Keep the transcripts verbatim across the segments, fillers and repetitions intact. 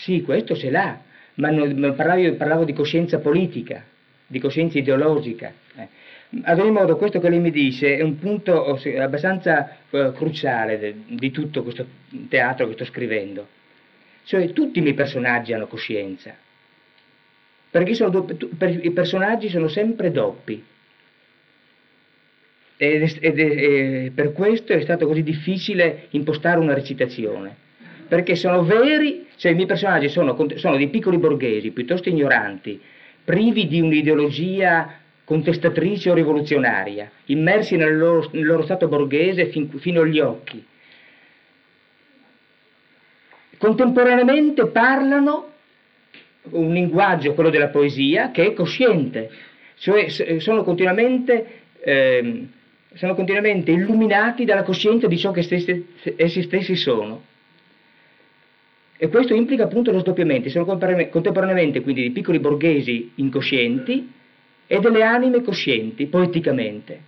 Sì, questo ce l'ha, ma, non, ma parlavo, io parlavo di coscienza politica, di coscienza ideologica. Eh. Ad ogni modo, questo che lei mi dice è un punto abbastanza eh, cruciale de, di tutto questo teatro che sto scrivendo. Cioè, tutti i miei personaggi hanno coscienza, perché sono do, per, i personaggi sono sempre doppi. Ed, è, ed è, per questo è stato così difficile impostare una recitazione. Perché sono veri, cioè i miei personaggi sono, sono dei piccoli borghesi, piuttosto ignoranti, privi di un'ideologia contestatrice o rivoluzionaria, immersi nel loro, nel loro stato borghese fin, fino agli occhi. Contemporaneamente parlano un linguaggio, quello della poesia, che è cosciente, cioè sono continuamente, eh, sono continuamente illuminati dalla coscienza di ciò che stessi, essi stessi sono. E questo implica appunto lo sdoppiamento, sono contemporaneamente quindi dei piccoli borghesi incoscienti e delle anime coscienti, poeticamente.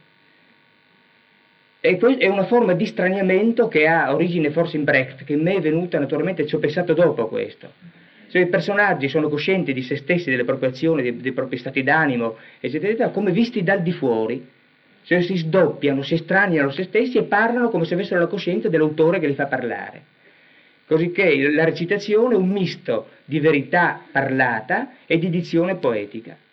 E è una forma di straniamento che ha origine forse in Brecht, che in me è venuta naturalmente, ci ho pensato dopo a questo. Cioè i personaggi sono coscienti di se stessi, delle proprie azioni, dei, dei propri stati d'animo, eccetera, eccetera, come visti dal di fuori, cioè si sdoppiano, si estraniano se stessi e parlano come se avessero la coscienza dell'autore che li fa parlare. Cosicché la recitazione è un misto di verità parlata e di dizione poetica.